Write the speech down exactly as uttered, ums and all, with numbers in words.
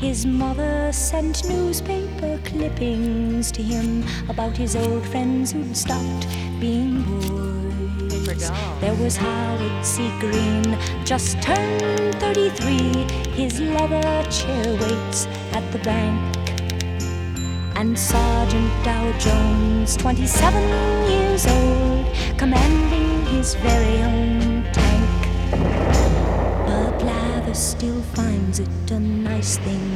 His mother sent newspaper clippings to him about his old friends who'd stopped being boys. There was Howard C. Green, just turned thirty-three. His leather chair waits at the bank. And Sergeant Dow Jones, twenty-seven years old, commanding his very own tank. But Blather still finds it a nice thing